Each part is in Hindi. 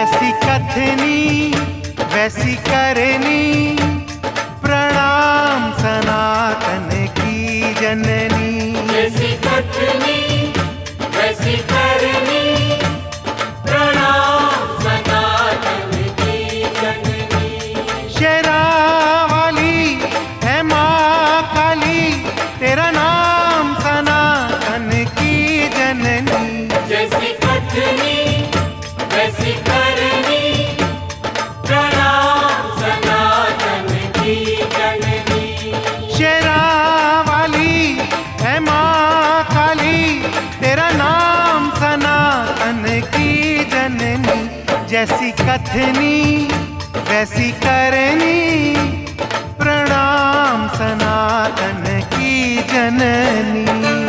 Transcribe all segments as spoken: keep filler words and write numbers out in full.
जैसी कथनी वैसी करनी, प्रणाम सनातन की जननी। जैसी कथनी वैसी करनी, प्रणाम सनातन की जननी। शेरावाली है माँ काली, तेरा नाम सनातन की जननी। जैसी कथनी वैसी करनी, प्रणाम सनातन की जननी। शेरावाली है माँ काली, तेरा नाम सनातन की जननी। जैसी कथनी वैसी करनी, प्रणाम सनातन की जननी।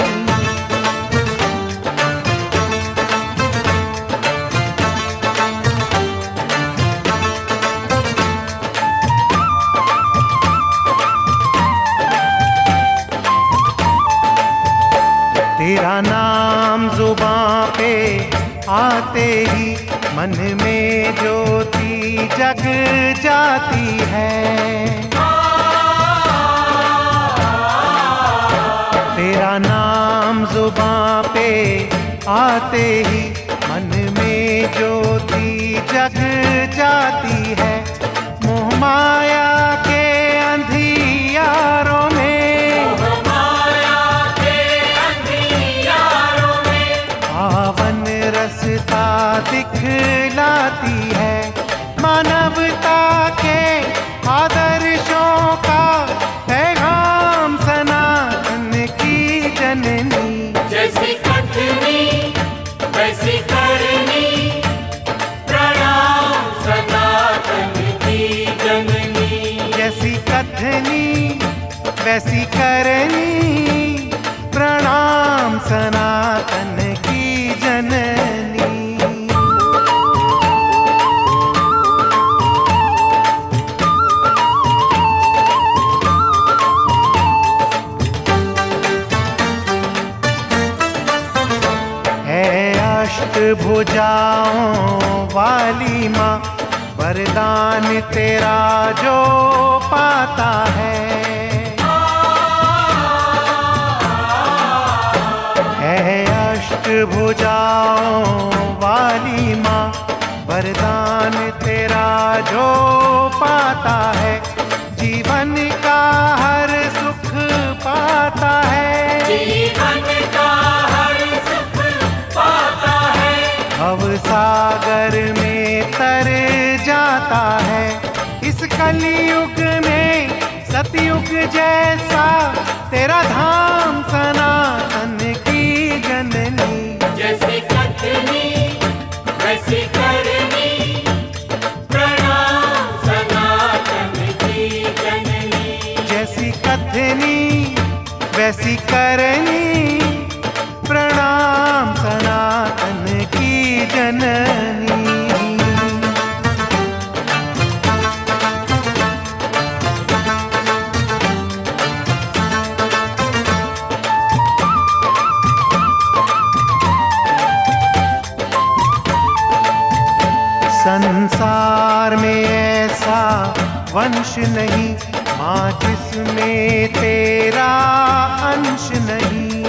तेरा नाम जुबां पे आते ही, मन में ज्योति जग जाती है। तेरा नाम जुबां पे आते ही, मन में ज्योति जग जाती है। मोह माया के अंधियारों में, रसता दिखलाती है। मानवता के आदर्शों का पैगाम सनातन की जननी। जैसी कथनी वैसी करनी, प्रणाम सनातन की जननी। जैसी कथनी वैसी करनी, प्रणाम सनातन की जननी। है अष्टभुजाओं वाली माँ, वरदान तेरा जो पाता है। है अष्टभुजाओं वाली माँ, वरदान तेरा जो पाता है। जीवन का हर सुख पाता है। जीवन का हर सुख पाता है। भव सागर में तर जाता है। इस कलयुग में सतयुग जैसा, तेरा धाम सनातन की जननी। जैसी कथनी वैसी करनी, प्रणाम सनातन की जननी। जैसी कथनी वैसी करनी, प्रणाम सनातन की जननी। संसार में ऐसा वंश नहीं, माँ जिसमें तेरा अंश नहीं।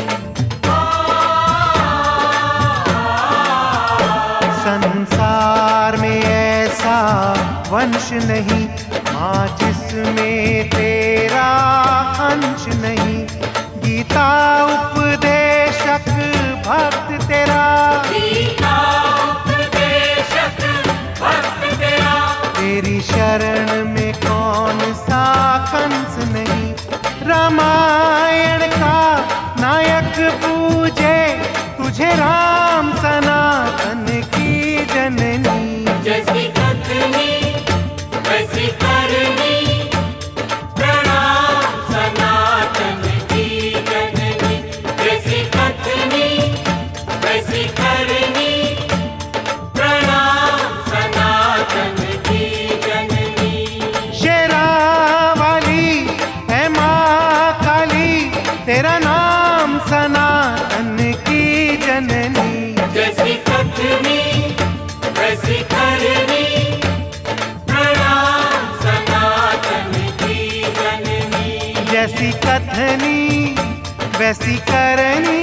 संसार में ऐसा वंश नहीं, माँ जिसमें तेरा अंश नहीं। गीता उपदेशक भक्त तेरा, गीता उपदेशक भक्त तेरा। तेरी शरण में कौन सा कंस नहीं। रामायण का नायक पूजे तुझे, राम सनातन की जननी। जैसी कथनी वैसी करनी, प्रणाम सनातन की जननी। जैसी कथनी वैसी करनी, प्रणाम सनातन की जननी। शेरावाली है माँ काली, तेरा नाम सनातन की जननी। जैसी कथनी वैसी करनी, जैसी कथनी वैसी करनी,